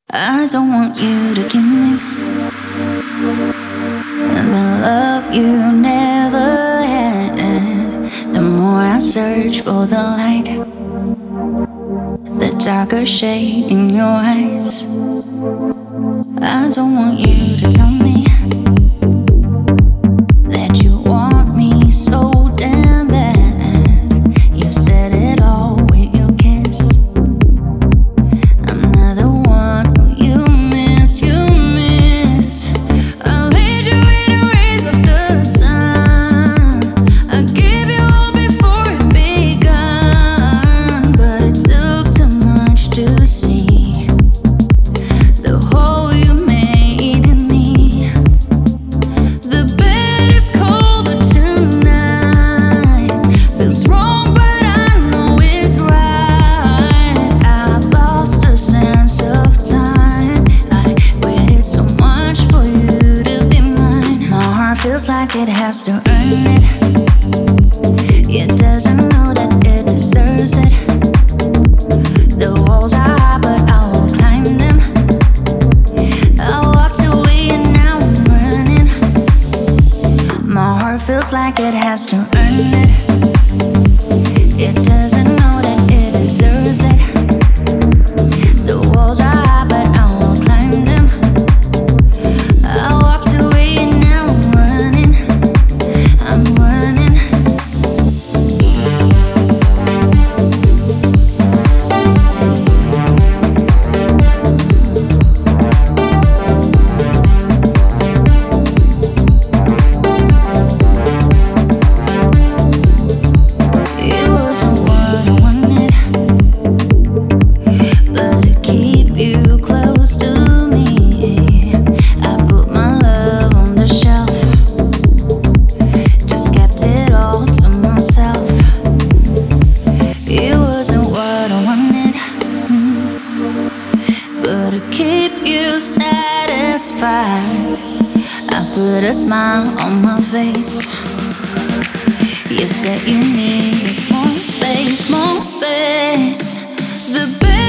I don't want you to give me the love you never had. The more I search for the light, the darker shade in your eyes. I don't want you to tell me that you want me so damn bad. You said it all with your kiss. I'm not the one who you miss, you miss. I'll lead you in the rays of the sun. I gave you all before it begun, but it took too much to see the hole you made in me. The bed is colder tonight. Feels wrong, but I know it's right. I've lost a sense of time. I waited so much for you to be mine. My heart feels like it has to earn it. It doesn't know that it deserves it. The walls are high, but I will climb them. I walked away and now I'm running. My heart feels like it has to earn it. It doesn't know that it deserves it. The walls are high, but I will climb them. I walked away and now I'm running. I'm running. It wasn't what I wanted, but to keep you close to me, I put my love on the shelf. Just kept it all to myself. It wasn't what I wanted, but to keep you satisfied, I put a smile on my face. You said you needed more space, more space. The bed